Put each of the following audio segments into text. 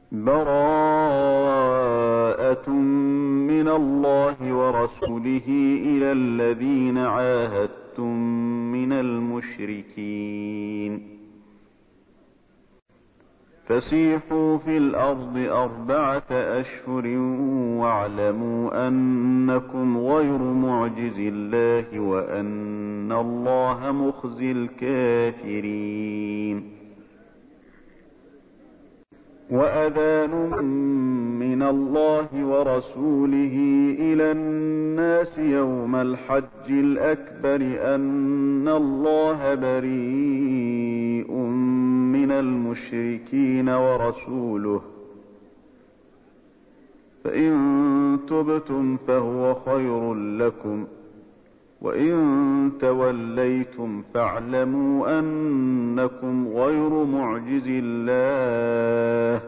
براءة من الله ورسوله إلى الذين عاهدتم من المشركين فسيحوا في الأرض 4 أشهر واعلموا أنكم غير معجز الله وأن الله مخزي الكافرين. وأذان من الله ورسوله إلى الناس يوم الحج الأكبر أن الله بريء من المشركين ورسوله فإن تبتم فهو خير لكم وإن توليتم فاعلموا أنكم غير معجز الله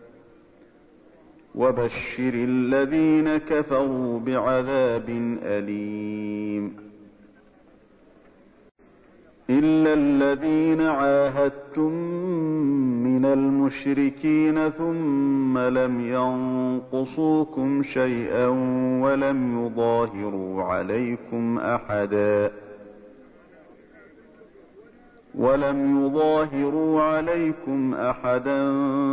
وبشر الذين كفروا بعذاب أليم. إلا الذين عاهدتم من المشركين ثم لم ينقصوكم شيئا ولم يظاهروا عليكم أحدا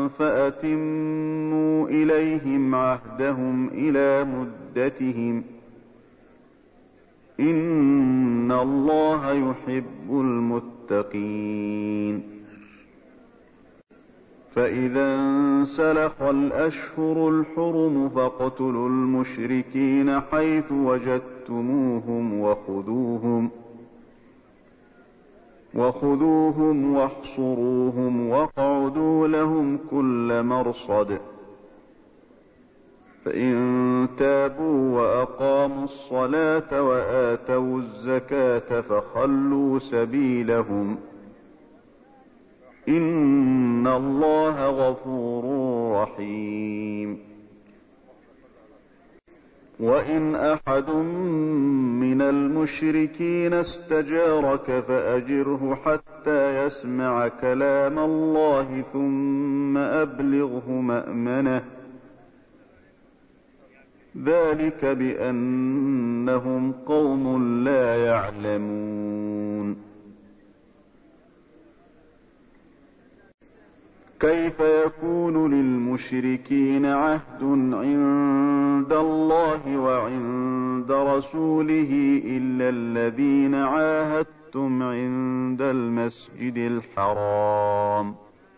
فأتموا إليهم عهدهم إلى مدتهم إن الله يحب المتقين. فإذا انسلخ الأشهر الحرم فاقتلوا المشركين حيث وجدتموهم وخذوهم واحصروهم واقعدوا لهم كل مرصد فإن تابوا وأقاموا الصلاة وآتوا الزكاة فخلوا سبيلهم إن الله غفور رحيم. وإن أحد من المشركين استجارك فأجره حتى يسمع كلام الله ثم أبلغه مأمنه ذلك بأنهم قوم لا يعلمون. كيف يكون للمشركين عهد عند الله وعند رسوله إلا الذين عاهدتم عند المسجد الحرام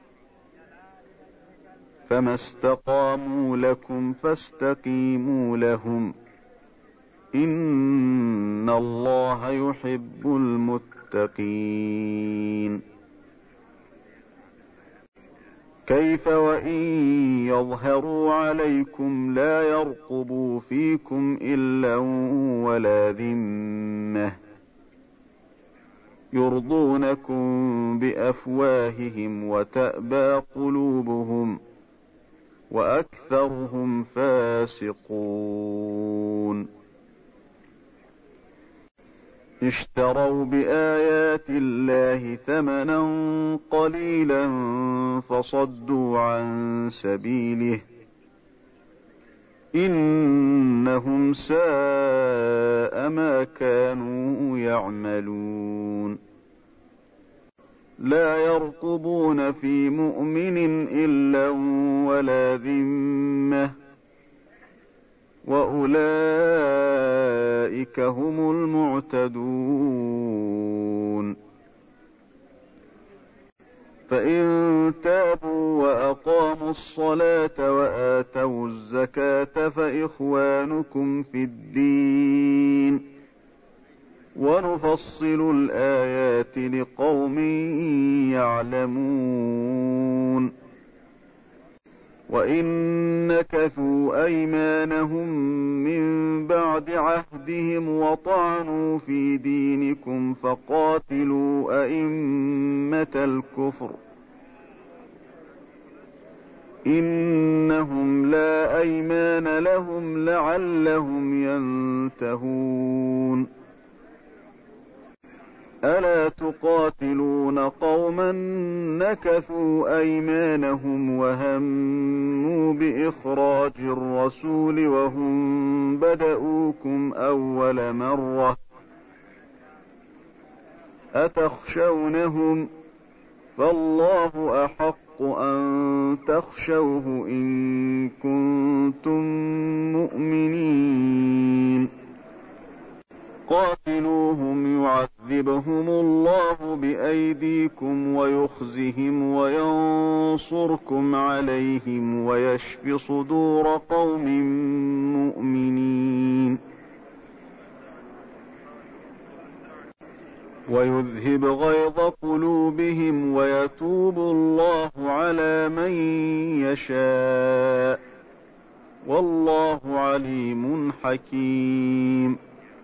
فما استقاموا لكم فاستقيموا لهم إن الله يحب المتقين. كيف وإن يظهروا عليكم لا يرقبوا فيكم إلا ولا ذمة يرضونكم بأفواههم وتأبى قلوبهم وأكثرهم فاسقون. اشتروا بآيات الله ثمنا قليلا فصدوا عن سبيله إنهم ساء ما كانوا يعملون. لا يرقبون في مؤمن إلا ولا ذمة وأولئك هم المعتدون. فإن تابوا وأقاموا الصلاة وآتوا الزكاة فإخوانكم في الدين ونفصل الآيات لقوم يعلمون. وإن نكثوا أيمانهم من بعد عهدهم وطعنوا في دينكم فقاتلوا أئمة الكفر إنهم لا أيمان لهم لعلهم ينتهون. ألا تقاتلون قوما نكثوا أيمانهم وهموا بإخراج الرسول وهم بدؤوكم أول مرة أتخشونهم فالله أحق أن تخشوه إن كنتم مؤمنين قاتلوهم يعذبهم الله بأيديكم ويخزهم وينصركم عليهم ويشف صدور قوم مؤمنين ويذهب غيظ قلوبهم ويتوب الله على من يشاء والله عليم حكيم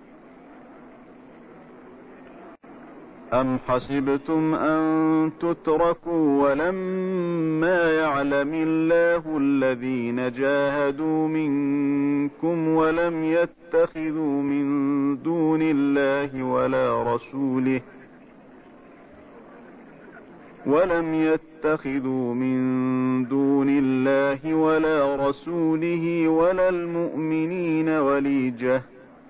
أم حسبتم أن تتركوا ولما يعلم الله الذين جاهدوا منكم ولم يتخذوا من دون الله ولا رسوله ولا المؤمنين وليجة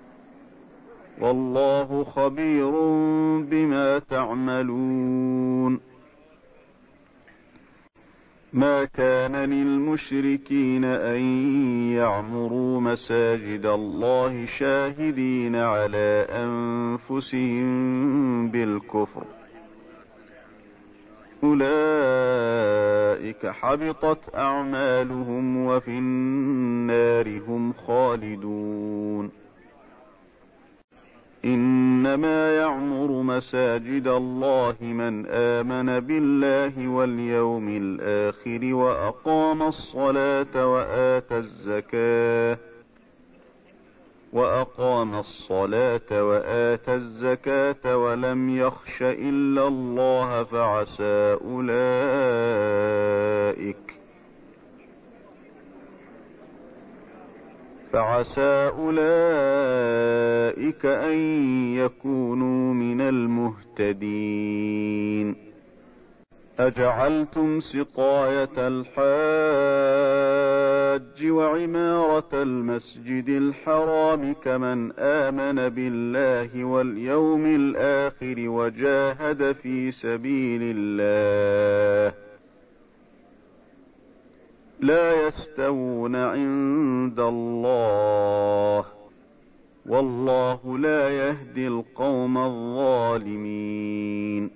والله خبير بما تعملون ما كان للمشركين أن يعمروا مساجد الله شاهدين على أنفسهم بالكفر أولئك حبطت أعمالهم وفي النار هم خالدون إنما يعمر مساجد الله من آمن بالله واليوم الآخر وأقام الصلاة وآتى الزكاة ولم يخش إلا الله فعسى أولئك أن يكونوا من المهتدين أجعلتم سقاية الحاج وعمارة المسجد الحرام كمن آمن بالله واليوم الآخر وجاهد في سبيل الله لا يستوون عند الله والله لا يهدي القوم الظالمين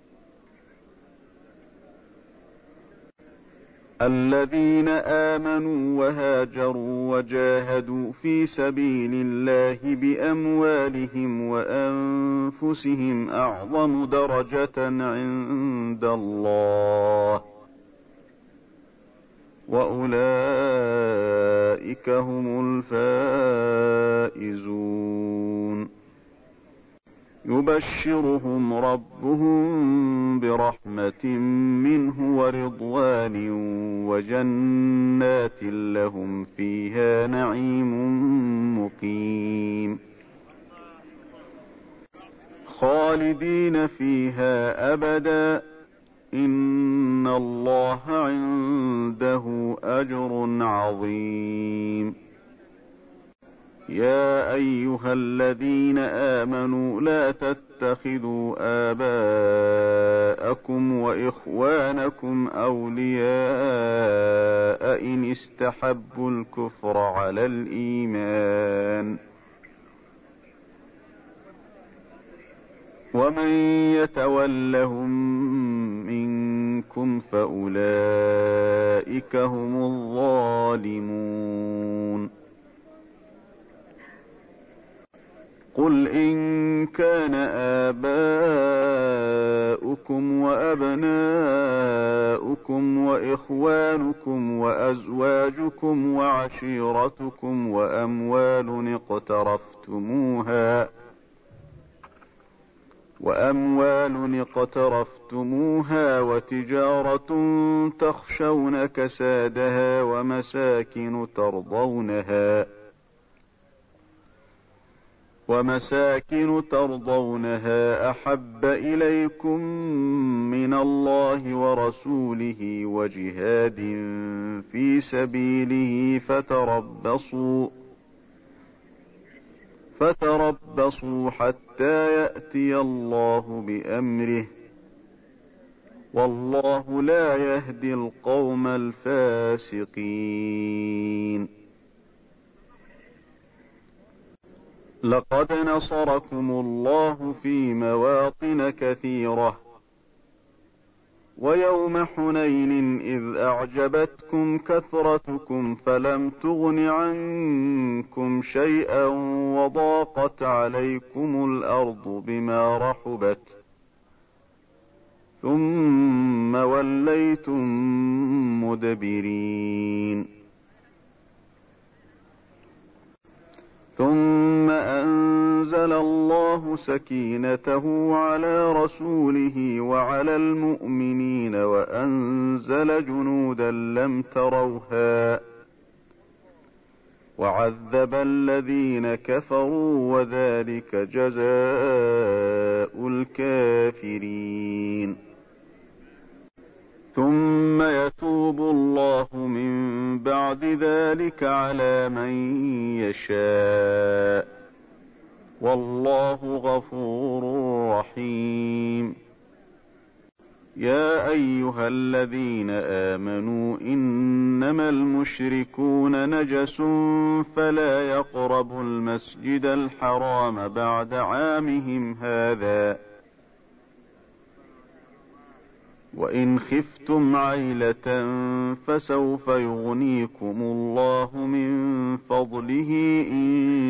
الذين آمنوا وهاجروا وجاهدوا في سبيل الله بأموالهم وأنفسهم أعظم درجة عند الله وأولئك هم الفائزون يبشرهم ربهم برحمة منه ورضوان وجنات لهم فيها نعيم مقيم خالدين فيها أبدا إن الله عنده أجر عظيم يا أيها الذين آمنوا لا تتخذوا آباءكم وإخوانكم أولياء إن استحبوا الكفر على الإيمان ومن يتولهم منكم فأولئك هم الظالمون قل إن كان آباؤكم وأبناؤكم وإخوانكم وأزواجكم وعشيرتكم وأموال اقترفتموها وتجارة تخشون كسادها ومساكن ترضونها أحب إليكم من الله ورسوله وجهاد في سبيله فتربصوا حتى يأتي الله بأمره والله لا يهدي القوم الفاسقين. لقد نصركم الله في مواطن كثيرة ويوم حنين إذ أعجبتكم كثرتكم فلم تغن عنكم شيئا وضاقت عليكم الأرض بما رحبت ثم وليتم مدبرين. ثم أنزل الله سكينته على رسوله وعلى المؤمنين وأنزل جنودا لم تروها وعذب الذين كفروا وذلك جزاء الكافرين. ثم يتوب الله من بعد ذلك على من يشاء والله غفور رحيم. يا أيها الذين آمنوا إنما المشركون نجس فلا يقربوا المسجد الحرام بعد عامهم هذا وإن خفتم عيلة فسوف يغنيكم الله من فضله إن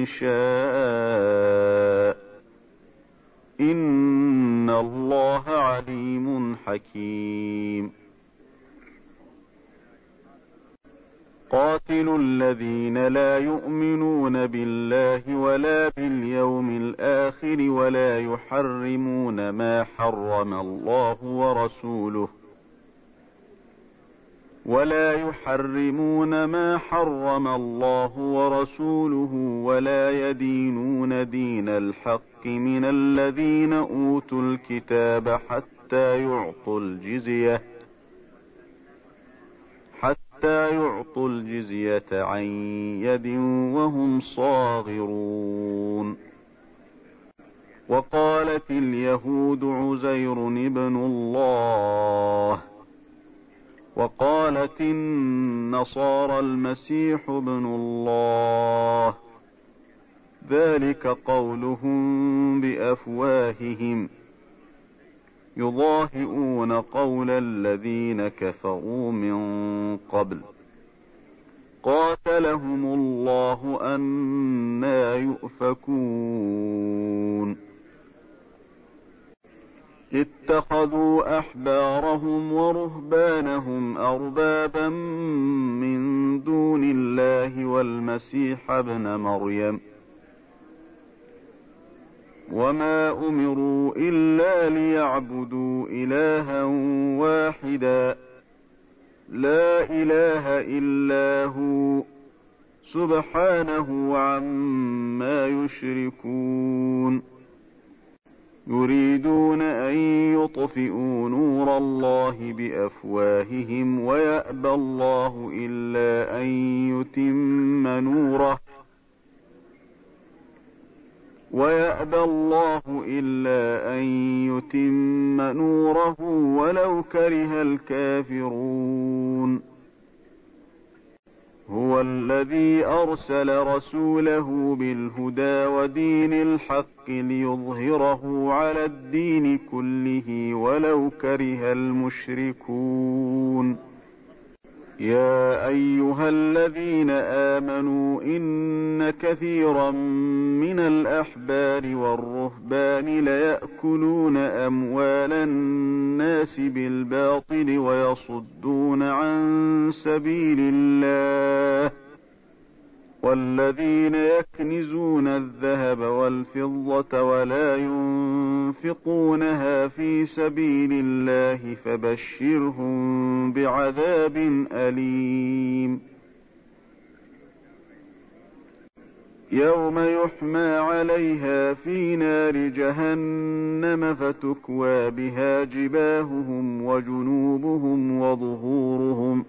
شاء إن الله عليم حكيم. قاتلوا الذين لا يؤمنون بالله ولا باليوم الآخر ولا يحرمون ما حرم الله ورسوله ولا يدينون دين الحق من الذين أوتوا الكتاب حتى يعطوا الجزية عن يد وهم صاغرون. وقالت اليهود عزير ابن الله وقالت النصارى المسيح ابن الله ذلك قولهم بأفواههم يضاهئون قول الذين كفروا من قبل قاتلهم الله أنى يؤفكون. اتخذوا أحبارهم ورهبانهم أربابا من دون الله والمسيح ابن مريم وما أمروا إلا ليعبدوا إلها واحدا لا إله إلا هو سبحانه عما يشركون. يريدون أن يطفئوا نور الله بأفواههم ويأبى الله إلا أن يتم نوره ولو كره الكافرون. هو الذي أرسل رسوله بالهدى ودين الحق ليظهره على الدين كله ولو كره المشركون. يا أيها الذين آمنوا إن كثيرا من الأحبار والرهبان ليأكلون أموال الناس بالباطل ويصدون عن سبيل الله والذين يكنزون الذهب والفضة ولا ينفقونها في سبيل الله فبشرهم بعذاب أليم. يوم يحمى عليها في نار جهنم فتكوى بها جباههم وجنوبهم وظهورهم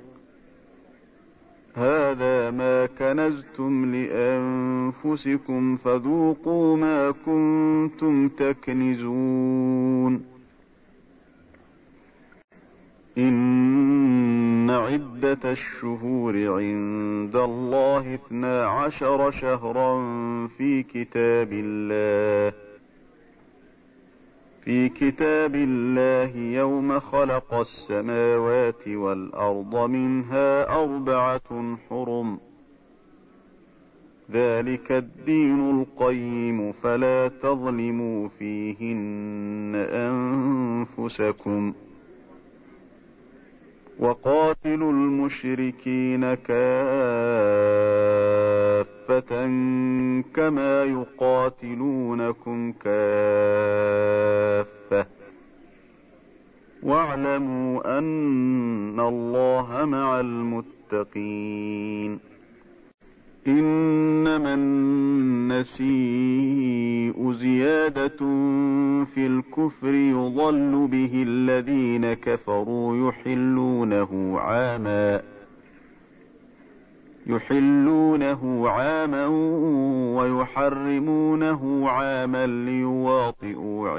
هذا ما كنزتم لأنفسكم فذوقوا ما كنتم تكنزون إن عدة الشهور عند الله 12 شهرا في كتاب الله يوم خلق السماوات والأرض منها 4 حرم ذلك الدين القيم فلا تظلموا فيهن أنفسكم وقاتلوا المشركين كافة كما يقاتلونكم كافة واعلموا أن الله مع المتقين إنما النسيء زيادة في الكفر يضل به الذين كفروا يحلونه عاما ويحرمونه عاما ليواطئوا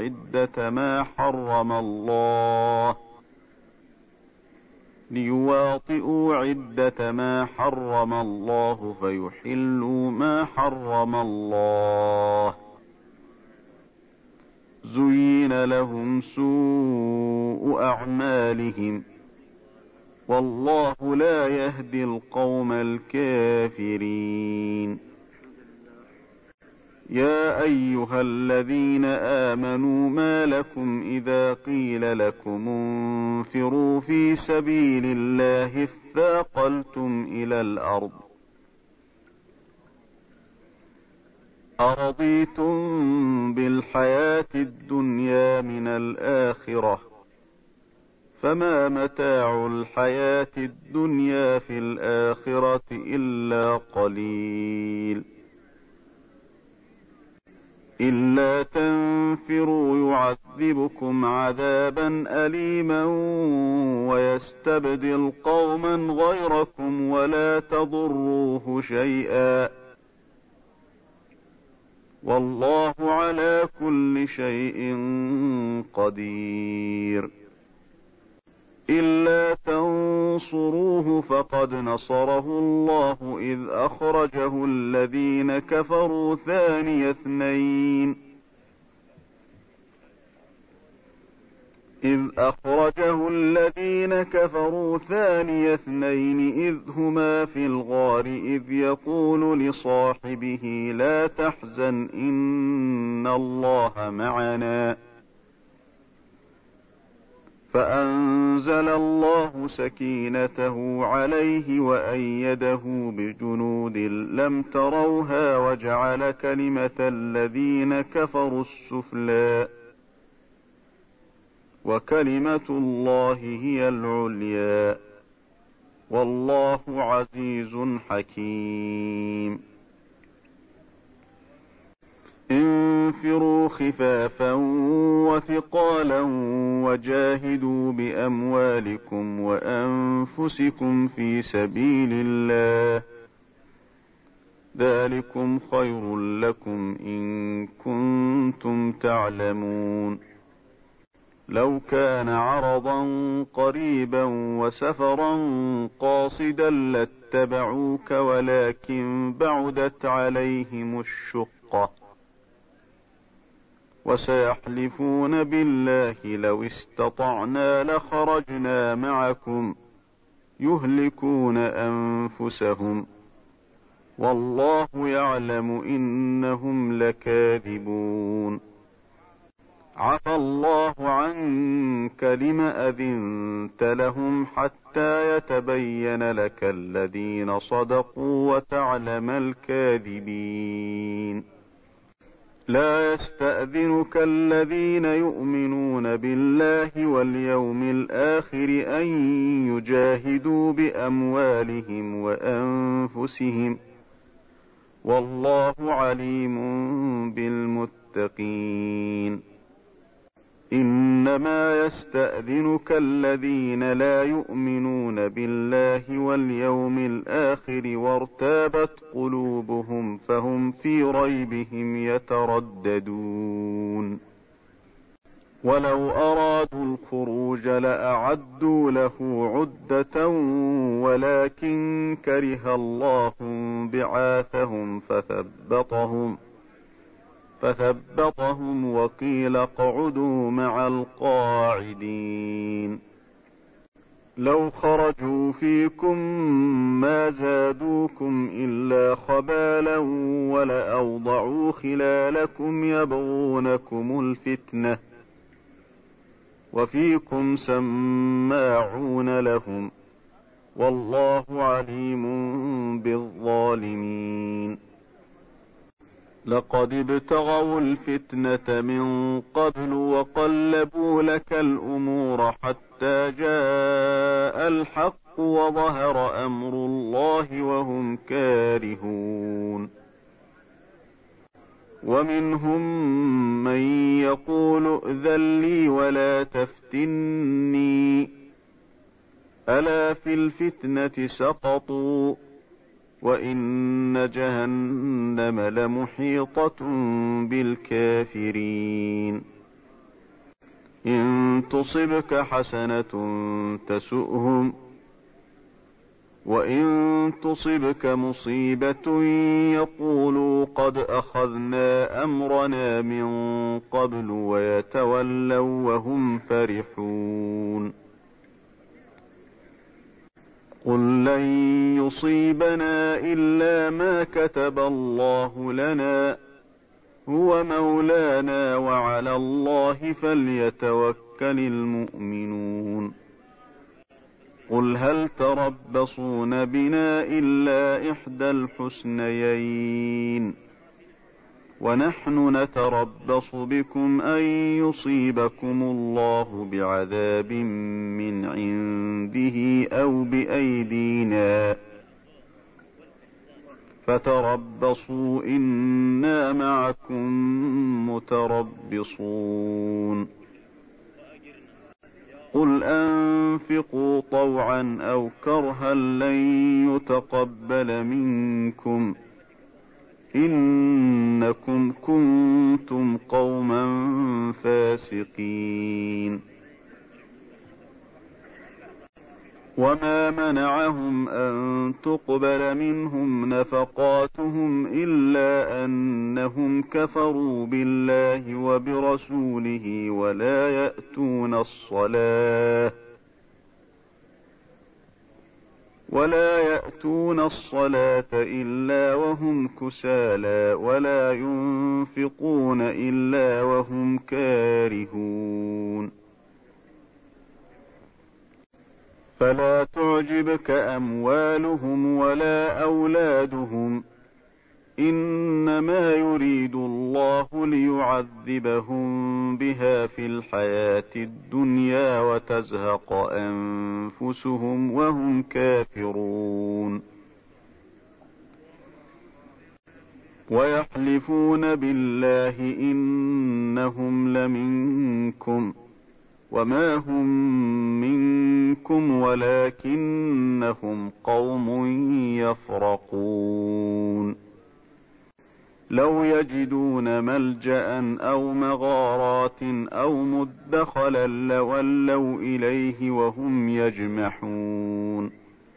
عدة ما حرم الله فيحلوا ما حرم الله زين لهم سوء أعمالهم والله لا يهدي القوم الكافرين يا أيها الذين آمنوا ما لكم إذا قيل لكم انفروا في سبيل الله اثاقلتم إلى الأرض أرضيتم بالحياة الدنيا من الآخرة فما متاع الحياة الدنيا في الآخرة إلا قليل إلا تنفروا يعذبكم عذابا أليما ويستبدل قوما غيركم ولا تضروه شيئا والله على كل شيء قدير إلا تنصروه فقد نصره الله إذ أخرجه الذين كفروا ثاني اثنين إذ هما في الغار إذ يقول لصاحبه لا تحزن إن الله معنا فأنزل الله سكينته عليه وأيده بجنود لم تروها وجعل كلمة الذين كفروا السفلى وكلمة الله هي العليا والله عزيز حكيم انفروا خفافا وثقالا وجاهدوا بأموالكم وأنفسكم في سبيل الله ذلكم خير لكم إن كنتم تعلمون لو كان عرضا قريبا وسفرا قاصدا لاتبعوك ولكن بعدت عليهم الشقة وسيحلفون بالله لو استطعنا لخرجنا معكم يهلكون أنفسهم والله يعلم إنهم لكاذبون عفى الله عنك لم أذنت لهم حتى يتبين لك الذين صدقوا وتعلم الكاذبين لا يستأذنك الذين يؤمنون بالله واليوم الآخر أن يجاهدوا بأموالهم والله عليم بالمتقين. إنما يستأذنك الذين لا يؤمنون بالله واليوم الآخر وارتابت قلوبهم فهم في ريبهم يترددون. ولو أرادوا الخروج لأعدوا له عدة ولكن كره الله بعاثهم فثبطهم وقيل اقعدوا مع القاعدين. لو خرجوا فيكم ما زادوكم إلا خبالا ولأوضعوا خلالكم يبغونكم الفتنة وفيكم سماعون لهم والله عليم بالظالمين. لقد ابتغوا الفتنة من قبل وقلبوا لك الأمور حتى جاء الحق وظهر أمر الله وهم كارهون. ومنهم من يقول ائذن لي ولا تفتني ألا في الفتنة سقطوا وإن جهنم لمحيطة بالكافرين. إن تصبك حسنة تسؤهم وإن تصبك مصيبة يقولوا قد أخذنا أمرنا من قبل ويتولوا وهم فرحون. قل لن يصيبنا إلا ما كتب الله لنا هو مولانا وعلى الله فليتوكل المؤمنون. قل هل تربصون بنا إلا إحدى الحسنيين ونحن نتربص بكم أن يصيبكم الله بعذاب من عنده أو بأيدينا فتربصوا إنا معكم متربصون. قل أنفقوا طوعا أو كرها لن يتقبل منكم إنكم كنتم قوما فاسقين. وما منعهم أن تقبل منهم نفقاتهم إلا أنهم كفروا بالله وبرسوله ولا يأتون الصلاة إلا وهم كسالى ولا ينفقون إلا وهم كارهون. فلا تعجبك أموالهم ولا أولادهم إنما يريد الله ليعذبهم بها في الحياة الدنيا وتزهق أنفسهم وهم كافرون. ويحلفون بالله إنهم لمنكم وما هم منكم ولكنهم قوم يفرقون. لو يجدون ملجأ أو مغارات أو مدخلا لولوا إليه وهم يجمحون.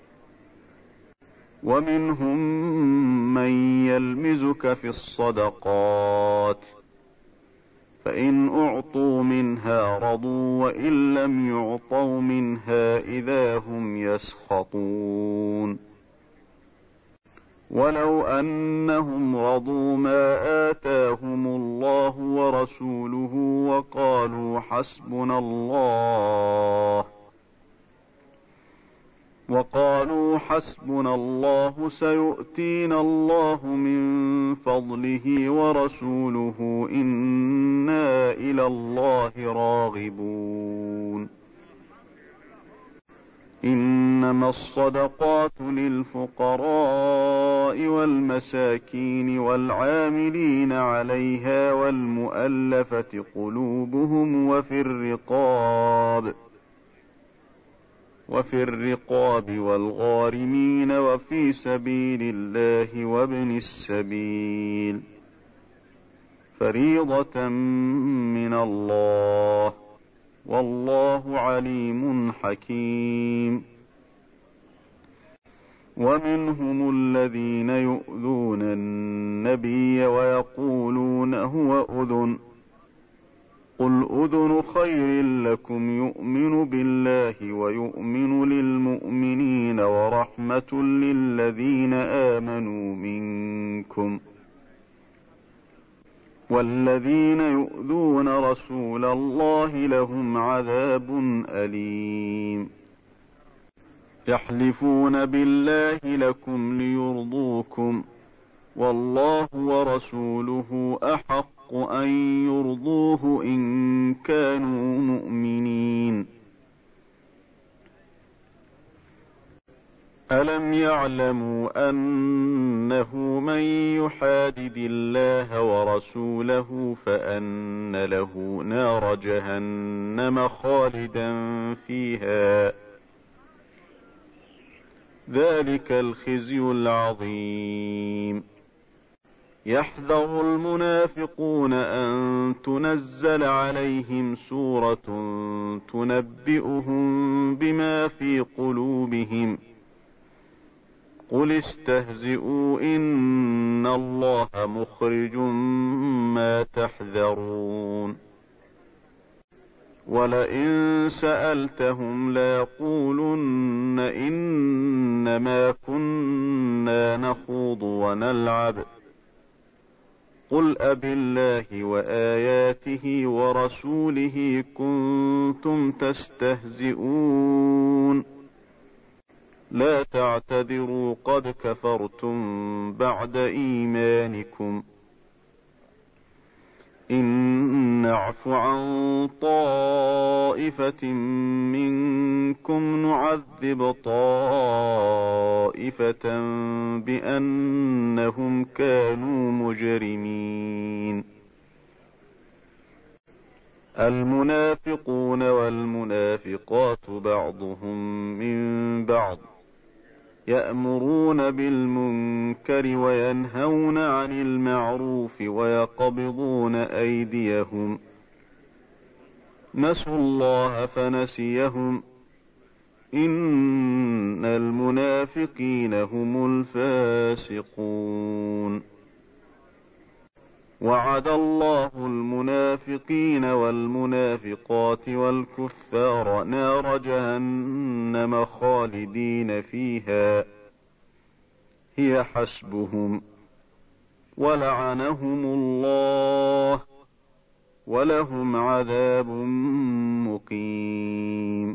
ومنهم من يلمزك في الصدقات فإن أعطوا منها رضوا وإن لم يعطوا منها إذا هم يسخطون. ولو أنهم رضوا ما آتاهم الله ورسوله وقالوا حسبنا الله سيؤتينا الله من فضله ورسوله إنا إلى الله راغبون. إنما الصدقات للفقراء والمساكين والعاملين عليها والمؤلفة قلوبهم وفي الرقاب والغارمين وفي سبيل الله وابن السبيل فريضة من الله والله عليم حكيم. ومنهم الذين يؤذون النبي ويقولون هو أذن قل أذن خير لكم يؤمن بالله ويؤمن للمؤمنين ورحمة للذين آمنوا منكم والذين يؤذون رسول الله لهم عذاب أليم. يحلفون بالله لكم ليرضوكم والله ورسوله أحق أن يرضوه إن كانوا مؤمنين. ألم يعلموا أنه من يحادد الله ورسوله فأن له نار جهنم خالدا فيها ذلك الخزي العظيم. يحذر المنافقون أن تنزل عليهم سورة تنبئهم بما في قلوبهم قل استهزئوا إن الله مخرج ما تحذرون. ولئن سألتهم ليقولن إنما كنا نخوض ونلعب قل أبالله وآياته ورسوله كنتم تستهزئون لا تعتذروا قد كفرتم بعد إيمانكم إن نعف عن طائفة منكم نعذب طائفة بأنهم كانوا مجرمين. المنافقون والمنافقات بعضهم من بعض يأمرون بالمنكر وينهون عن المعروف ويقبضون أيديهم نسوا الله فنسيهم إن المنافقين هم الفاسقون. وعد الله المنافقين والمنافقات والكفار نار جهنم خالدين فيها هي حسبهم ولعنهم الله ولهم عذاب مقيم.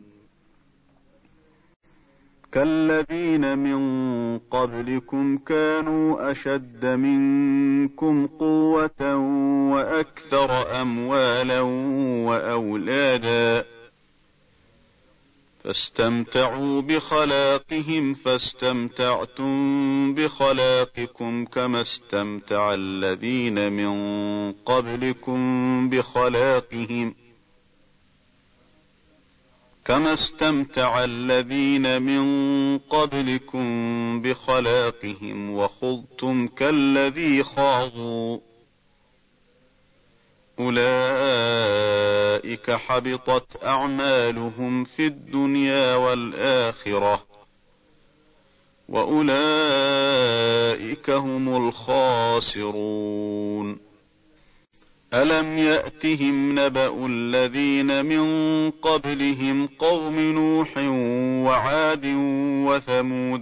كالذين من قبلكم كانوا أشد منكم قوة وأكثر أموالا وأولادا فاستمتعوا بخلاقهم فاستمتعتم بخلاقكم كما استمتع الذين من قبلكم بخلاقهم وخضتم كالذي خاضوا أولئك حبطت أعمالهم في الدنيا والآخرة وأولئك هم الخاسرون. ألم يأتهم نبأ الذين من قبلهم قوم نوح وعاد وثمود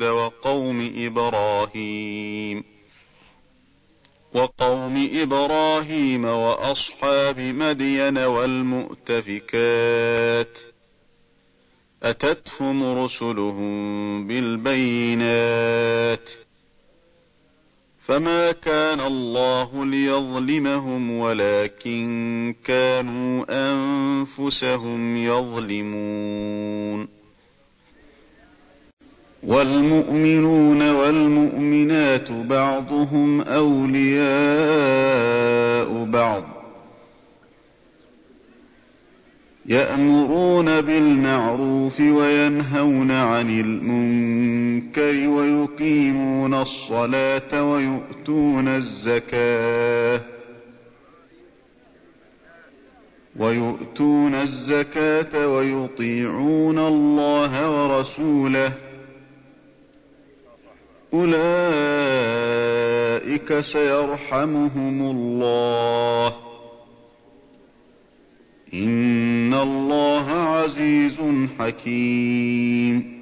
وقوم إبراهيم وأصحاب مدين والمؤتفكات أتتهم رسلهم بالبينات فما كان الله ليظلمهم ولكن كانوا أنفسهم يظلمون. والمؤمنون والمؤمنات بعضهم أولياء بعض يأمرون بالمعروف وينهون عن المنكر ويقيمون الصلاة ويؤتون الزكاة ويطيعون الله ورسوله أولئك سيرحمهم الله إن الله عزيز حكيم.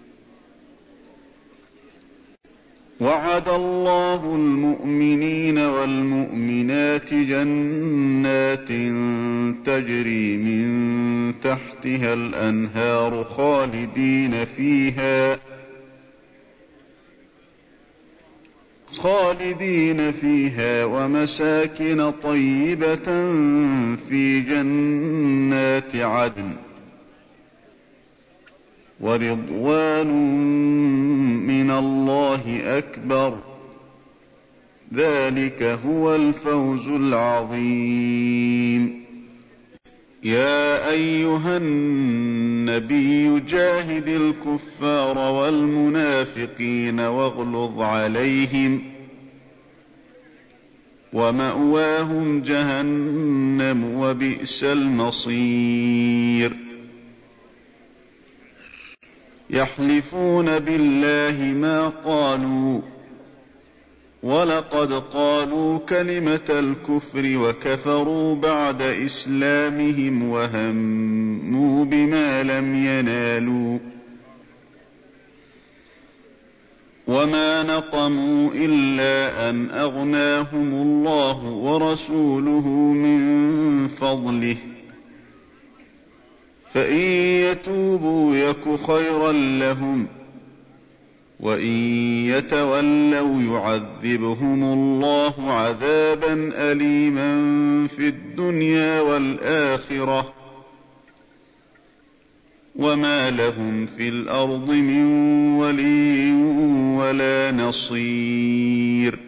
وعد الله المؤمنين والمؤمنات جنات تجري من تحتها الأنهار خالدين فيها ومساكن طيبة في جنات عدن ورضوان من الله أكبر ذلك هو الفوز العظيم. يا أيها النبي جاهد الكفار والمنافقين واغلظ عليهم ومأواهم جهنم وبئس المصير. يحلفون بالله ما قالوا ولقد قالوا كلمة الكفر وكفروا بعد إسلامهم وهموا بما لم ينالوا وما نقموا إلا أن أغناهم الله ورسوله من فضله فإن يتوبوا يك خيرا لهم وإن يتولوا يعذبهم الله عذابا أليما في الدنيا والآخرة وما لهم في الأرض من ولي ولا نصير.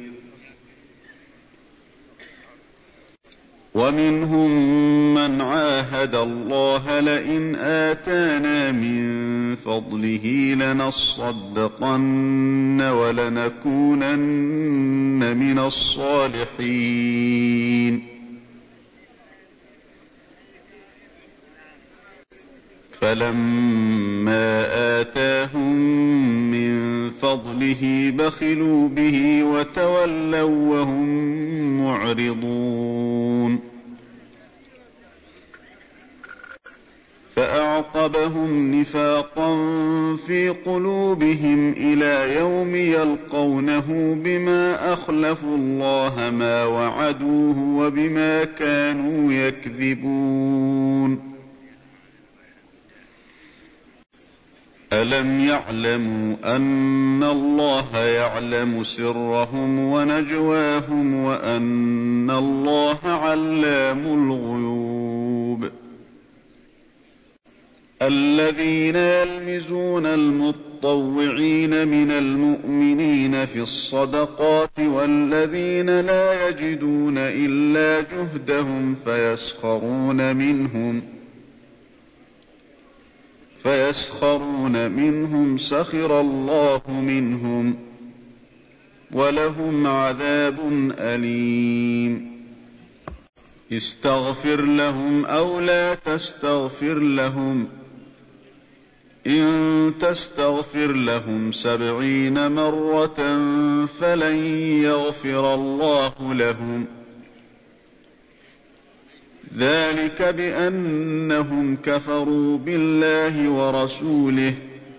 ومنهم من عاهد الله لئن آتانا من فضله لنصدقن ولنكونن من الصالحين فلما آتاهم من فضله بخلوا به وتولوا وهم معرضون فأعقبهم نفاقا في قلوبهم إلى يوم يلقونه بما أخلفوا الله ما وعدوه وبما كانوا يكذبون. ألم يعلموا أن الله يعلم سرهم ونجواهم وأن الله علام الغيوب. الذين يلمزون المطوعين من المؤمنين في الصدقات والذين لا يجدون إلا جهدهم فيسخرون منهم سخر الله منهم ولهم عذاب أليم. استغفر لهم أو لا تستغفر لهم إن تستغفر لهم 70 مرة فلن يغفر الله لهم ذلك بأنهم كفروا بالله ورسوله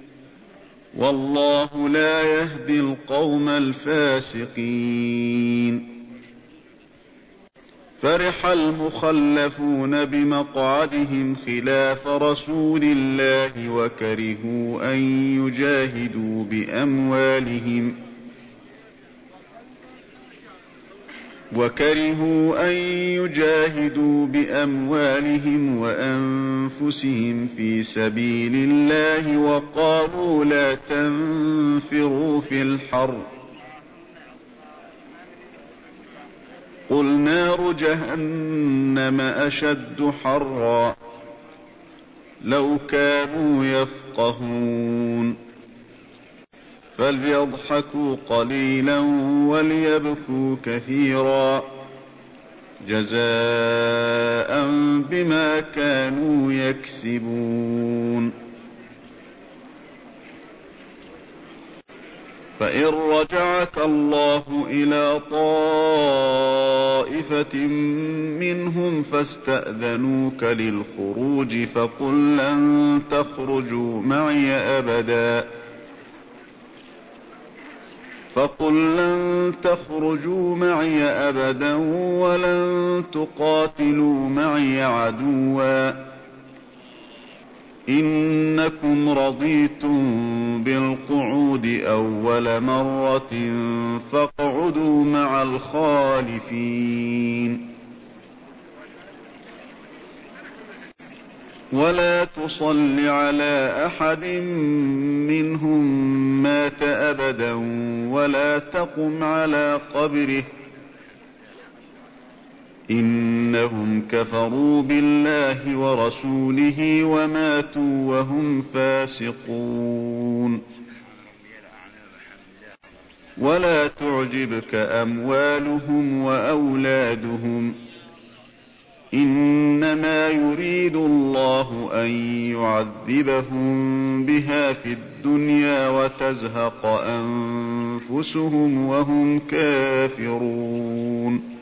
والله لا يهدي القوم الفاسقين. فرح المخلفون بمقعدهم خلاف رسول الله وكرهوا أن يجاهدوا وكرهوا أن يجاهدوا بأموالهم وأنفسهم في سبيل الله وقالوا لا تنفروا في الحر قل نار جهنم أشد حرا لو كانوا يفقهون فليضحكوا قليلا وليبكوا كثيرا جزاء بما كانوا يكسبون فإن رجعك الله إلى طائفة منهم فاستأذنوك للخروج فقل لن تخرجوا معي أبدا ولن تقاتلوا معي عدوا إنكم رضيتم بالقعود أول مرة فاقعدوا مع الخالفين ولا تصل على أحد منهم مات أبدا ولا تقم على قبره إنهم كفروا بالله ورسوله وماتوا وهم فاسقون ولا تعجبك أموالهم وأولادهم إنما يريد الله أن يعذبهم بها في الدنيا وتزهق أنفسهم وهم كافرون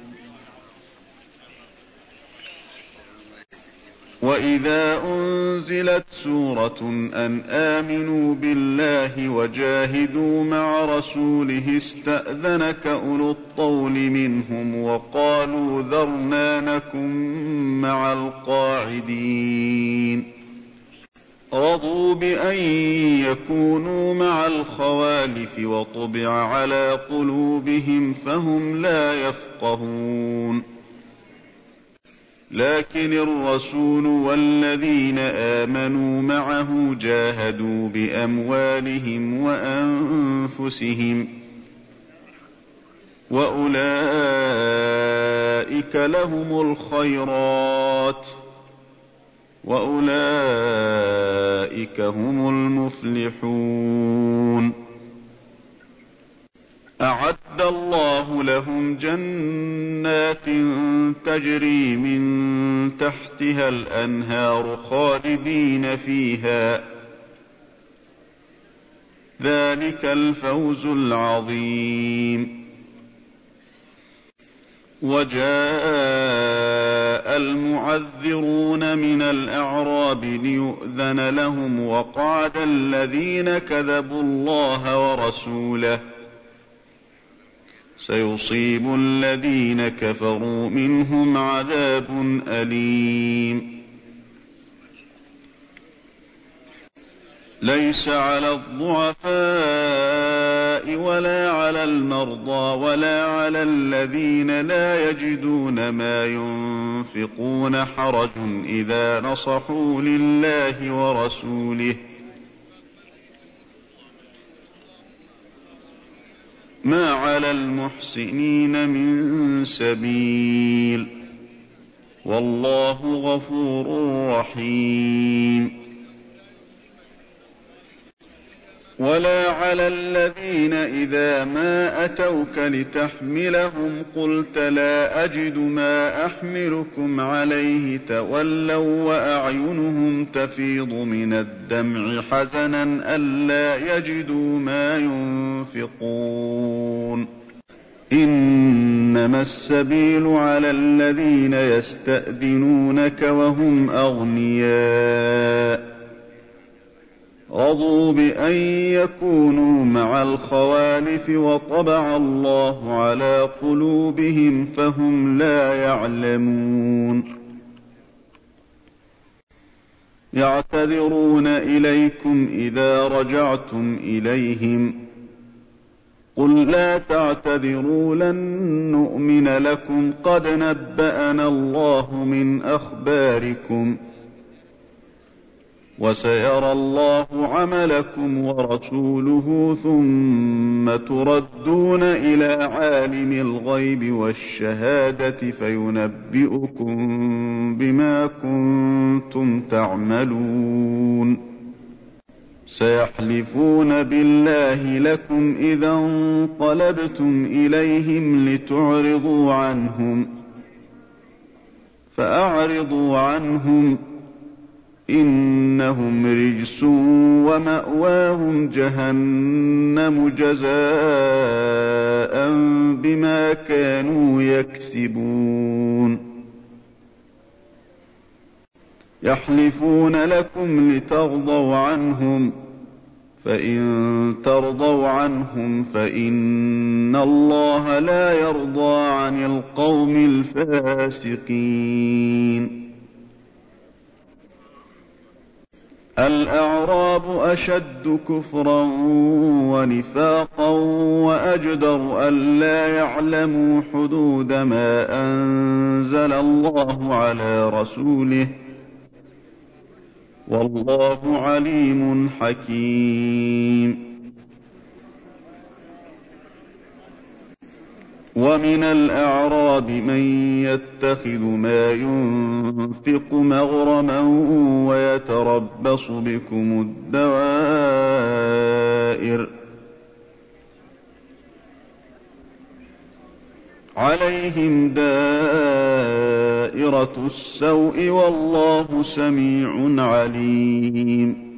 وإذا أنزلت سورة أن آمنوا بالله وجاهدوا مع رسوله استأذنك أولو الطول منهم وقالوا ذرنا نكن مع القاعدين رضوا بأن يكونوا مع الخوالف وطبع على قلوبهم فهم لا يفقهون لكن الرسول والذين آمنوا معه جاهدوا بأموالهم وأنفسهم وأولئك لهم الخيرات وأولئك هم المفلحون أعد الله لهم جنات تجري من تحتها الأنهار خالدين فيها ذلك الفوز العظيم وجاء المعذرون من الأعراب ليؤذن لهم وقعد الذين كذبوا الله ورسوله سيصيب الذين كفروا منهم عذاب أليم ليس على الضعفاء ولا على المرضى ولا على الذين لا يجدون ما ينفقون حرج إذا نصحوا لله ورسوله ما على المحسنين من سبيل والله غفور رحيم ولا على الذين إذا ما أتوك لتحملهم قلت لا أجد ما أحملكم عليه تولوا وأعينهم تفيض من الدمع حزنا ألا يجدوا ما ينفقون إنما السبيل على الذين يستأذنونك وهم أغنياء رضوا بأن يكونوا مع الخوالف وطبع الله على قلوبهم فهم لا يعلمون يعتذرون إليكم إذا رجعتم إليهم قل لا تعتذروا لن نؤمن لكم قد نبأنا الله من أخباركم وسيرى الله عملكم ورسوله ثم تردون إلى عالم الغيب والشهادة فينبئكم بما كنتم تعملون سيحلفون بالله لكم إذا انقلبتم إليهم لتعرضوا عنهم فأعرضوا عنهم إنهم رجس ومأواهم جهنم جزاء بما كانوا يكسبون يحلفون لكم لترضوا عنهم فإن ترضوا عنهم فإن الله لا يرضى عن القوم الفاسقين الأعراب أشد كفرا ونفاقا وأجدر ألا يعلموا حدود ما أنزل الله على رسوله والله عليم حكيم ومن الأعراب من يتخذ ما ينفق مغرما ويتربص بكم الدوائر عليهم دائرة السوء والله سميع عليم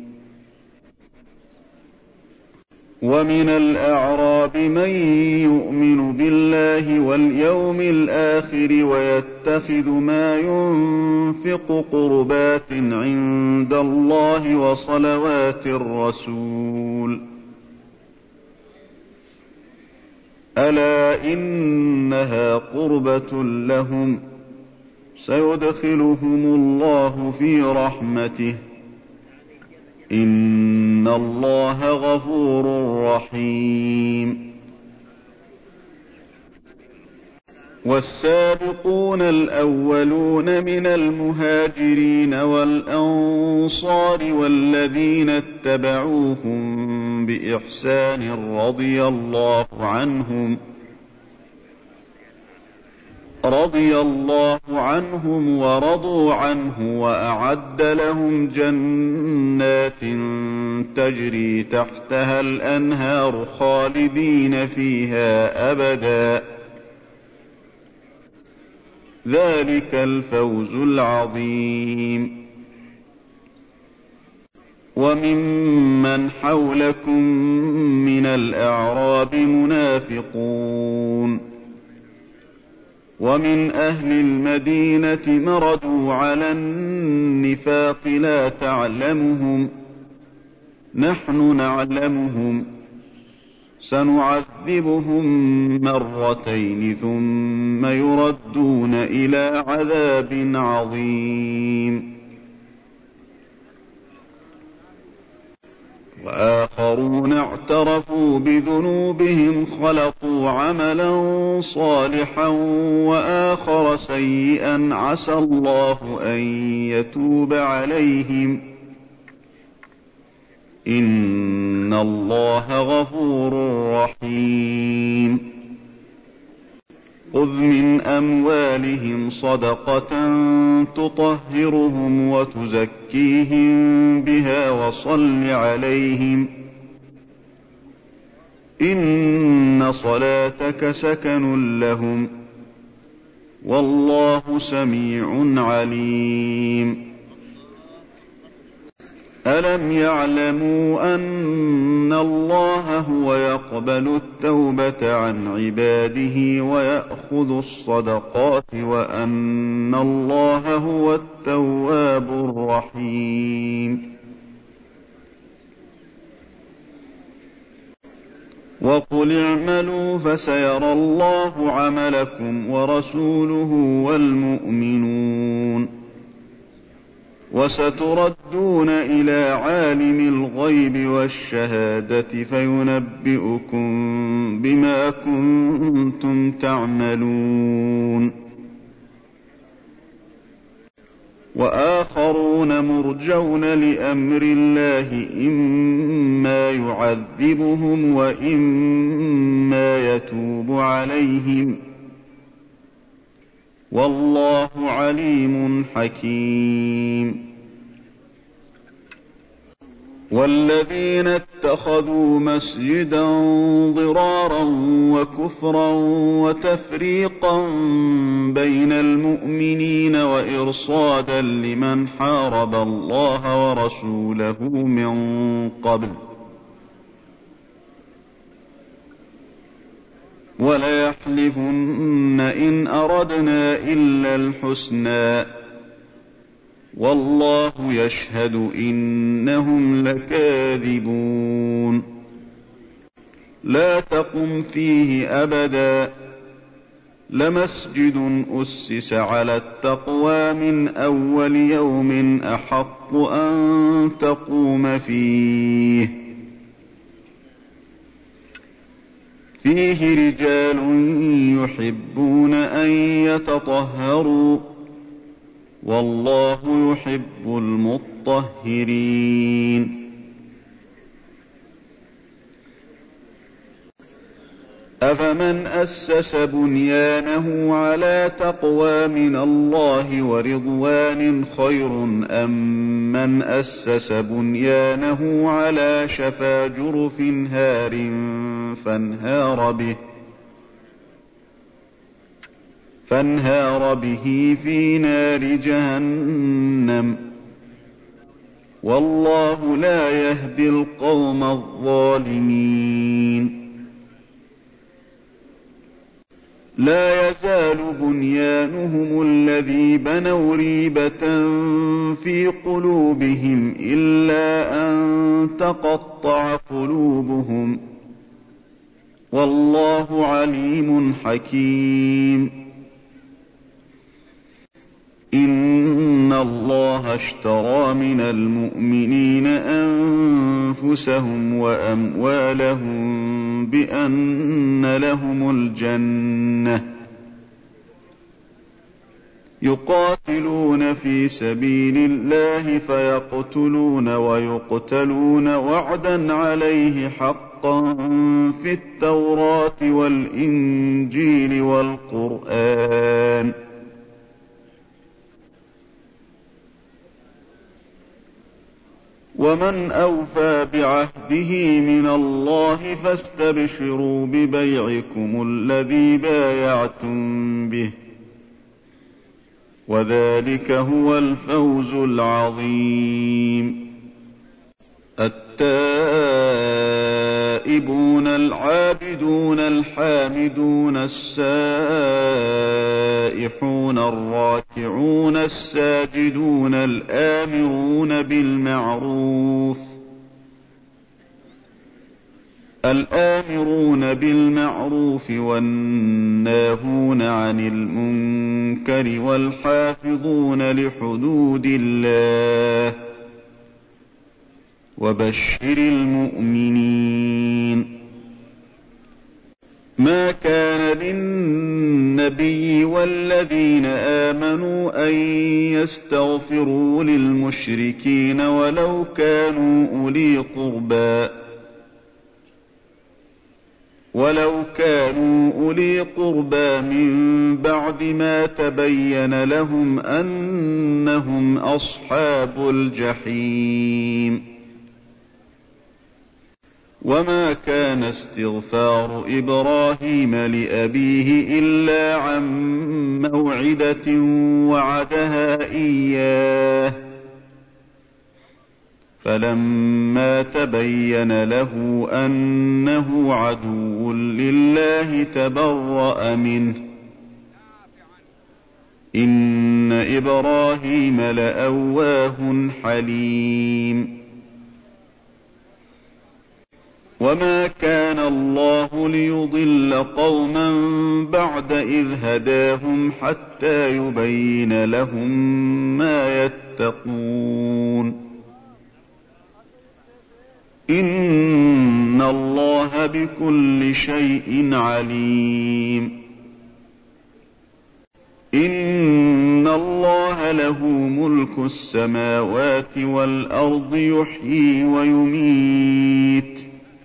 ومن الأعراب من يؤمن بالله واليوم الآخر ويتخذ ما ينفق قربات عند الله وصلوات الرسول ألا إنها قربة لهم سيدخلهم الله في رحمته إن الله غفور رحيم والسابقون الأولون من المهاجرين والأنصار والذين اتبعوهم بإحسان رضي الله عنهم ورضوا عنه وأعد لهم جنات تجري تحتها الأنهار خالدين فيها أبدا ذلك الفوز العظيم وممن حولكم من الأعراب منافقون ومن أهل المدينة مردوا على النفاق لا تعلمهم نحن نعلمهم سنعذبهم مرتين ثم يردون إلى عذاب عظيم وآخرون اعترفوا بذنوبهم خلطوا عملا صالحا وآخر سيئا عسى الله أن يتوب عليهم إن الله غفور رحيم خذ من أموالهم صدقة تطهرهم وتزكيهم بها وصل عليهم إن صلاتك سكن لهم والله سميع عليم ألم يعلموا أن الله هو يقبل التوبة عن عباده ويأخذ الصدقات وأن الله هو التواب الرحيم وقل اعملوا فسيرى الله عملكم ورسوله والمؤمنون وستردون إلى عالم الغيب والشهادة فينبئكم بما كنتم تعملون. وآخرون مرجون لأمر الله إما يعذبهم وإما يتوب عليهم والله عليم حكيم. والذين اتخذوا مسجدا ضرارا وكفرا وتفريقا بين المؤمنين وإرصادا لمن حارب الله ورسوله من قبل وليحلفن إن أردنا إلا الحسنى والله يشهد إنهم لكاذبون. لا تقم فيه أبدا لمسجد أسس على التقوى من أول يوم أحق أن تقوم فيه رجال يحبون أن يتطهروا والله يحب المطهرين. أفمن أسس بنيانه على تقوى من الله ورضوان خير أم من أسس بنيانه على شفا جرف هار فانهار به في نار جهنم والله لا يهدي القوم الظالمين. لا يزال بنيانهم الذي بنوا ريبة في قلوبهم إلا أن تقطع قلوبهم والله عليم حكيم. إن الله اشترى من المؤمنين أنفسهم وأموالهم بأن لهم الجنة يقاتلون في سبيل الله فيقتلون ويقتلون وعدا عليه حقا في التوراة والإنجيل والقرآن ومن أوفى بعهده من الله فاستبشروا ببيعكم الذي بايعتم به وذلك هو الفوز العظيم. التائبون العابدون الحامدون السائحون الراكعون الساجدون الآمرون بالمعروف والناهون عن المنكر والحافظون لحدود الله وبشر المؤمنين. ما كان للنبي والذين آمنوا أن يستغفروا للمشركين ولو كانوا أولي قربى من بعد ما تبين لهم أنهم أصحاب الجحيم. وما كان استغفار إبراهيم لأبيه إلا عن موعدة وعدها إياه فلما تبين له أنه عدو لله تبرأ منه إن إبراهيم لأواه حليم. وما كان الله ليضل قوما بعد إذ هداهم حتى يبين لهم ما يتقون إن الله بكل شيء عليم. إن الله له ملك السماوات والأرض يحيي ويميت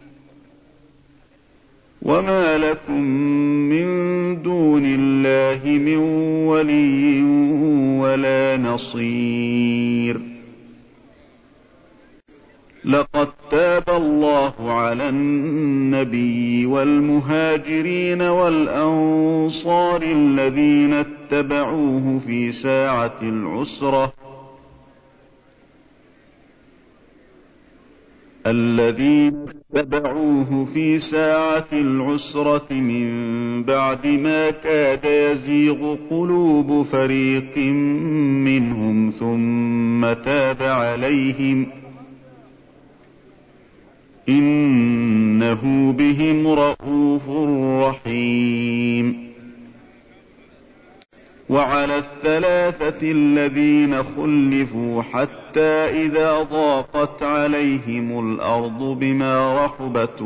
وما لكم من دون الله من ولي ولا نصير. لقد تاب الله على النبي والمهاجرين والأنصار الذين اتبعوه في ساعة العسرة من بعد ما كاد يزيغ قلوب فريق منهم ثم تاب عليهم إنه بهم رءوف رحيم. وعلى الثلاثة الذين خلفوا حتى إذا ضاقت عليهم الأرض بما رحبت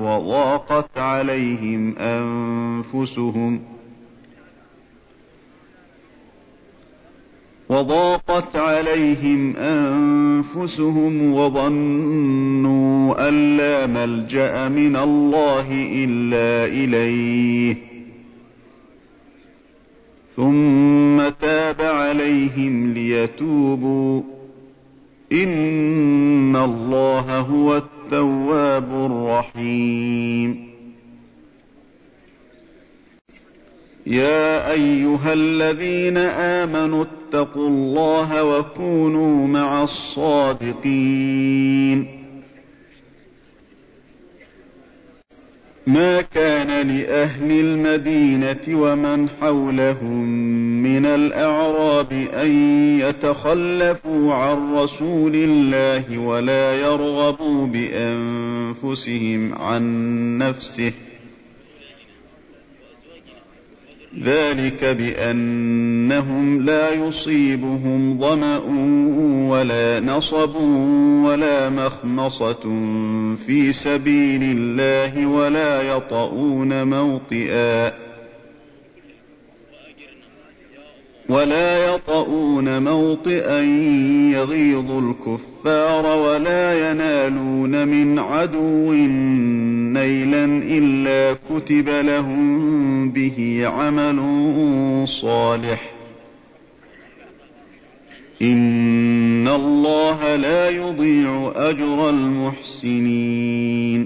وضاقت عليهم أنفسهم وظنوا أن لا ملجأ من الله إلا إليه ثم تاب عليهم ليتوبوا إن الله هو التواب الرحيم. يا أيها الذين آمنوا اتقوا الله وكونوا مع الصادقين. ما كان لأهل المدينة ومن حولهم من الأعراب أن يتخلفوا عن رسول الله ولا يرغبوا بأنفسهم عن نفسه ذلك بأنهم لا يصيبهم ظمأ ولا نصب ولا مخمصة في سبيل الله ولا يطؤون موطئا يغيظ الكفار ولا ينالون من عدو نيلا إلا كتب لهم به عمل صالح إن الله لا يضيع أجر المحسنين.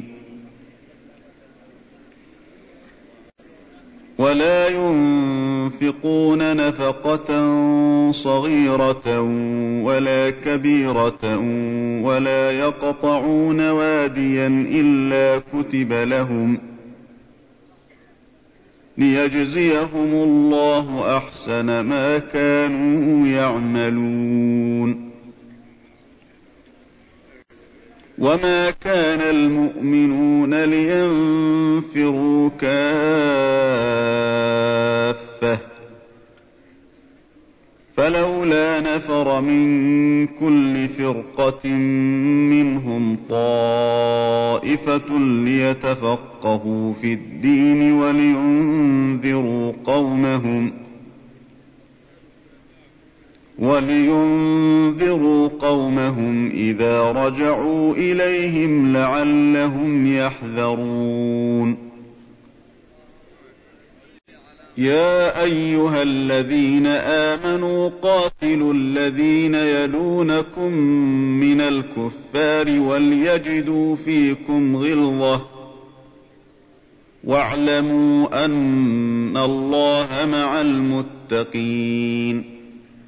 ولا ينفقون نفقة صغيرة ولا كبيرة ولا يقطعون واديا إلا كتب لهم ليجزيهم الله أحسن ما كانوا يعملون. وما كان المؤمنون لينفروا كافة فلولا نفر من كل فرقة منهم طائفة ليتفقهوا في الدين ولينذروا قومهم إذا رجعوا إليهم لعلهم يحذرون. يا أيها الذين آمنوا قاتلوا الذين يلونكم من الكفار وليجدوا فيكم غلظة واعلموا أن الله مع المتقين.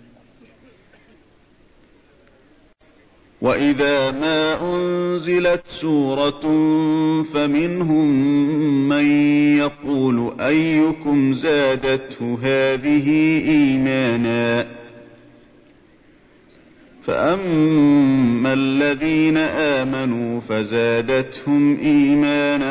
وإذا ما أنزلت سورة فمنهم من يقول أيكم زادته هذه إيمانا فأما الذين آمنوا فزادتهم إيمانا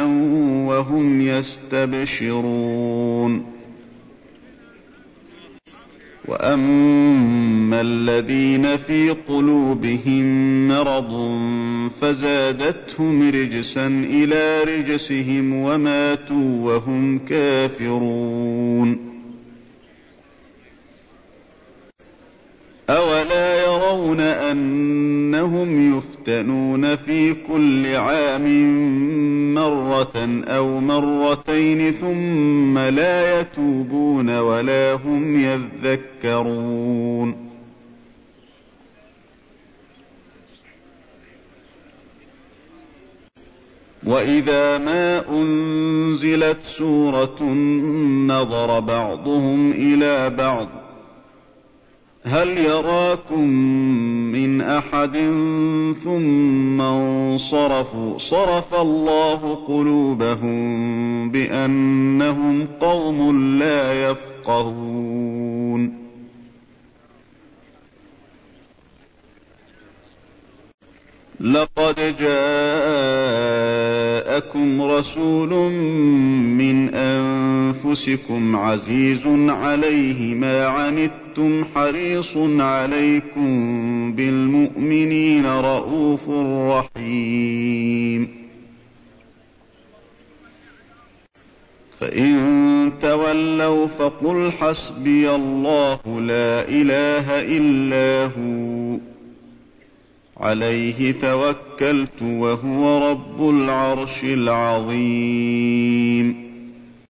وهم يستبشرون. وأما الذين في قلوبهم مرض فزادتهم رجسا إلى رجسهم وماتوا وهم كافرون. أولا يرون أنهم يفتنون في كل عام مرة أو مرتين ثم لا يتوبون ولا هم يذكرون. وإذا ما أنزلت سورة نظر بعضهم إلى بعض هل يراكم من أحد ثم انصرفوا صرف الله قلوبهم بأنهم قوم لا يفقهون. لقد جاءكم رسول من أنفسكم عزيز عليه ما عنتم حريص عليكم بالمؤمنين رءوف رحيم. فإن تولوا فقل حسبي الله لا إله إلا هو عليه توكلت وهو رب العرش العظيم.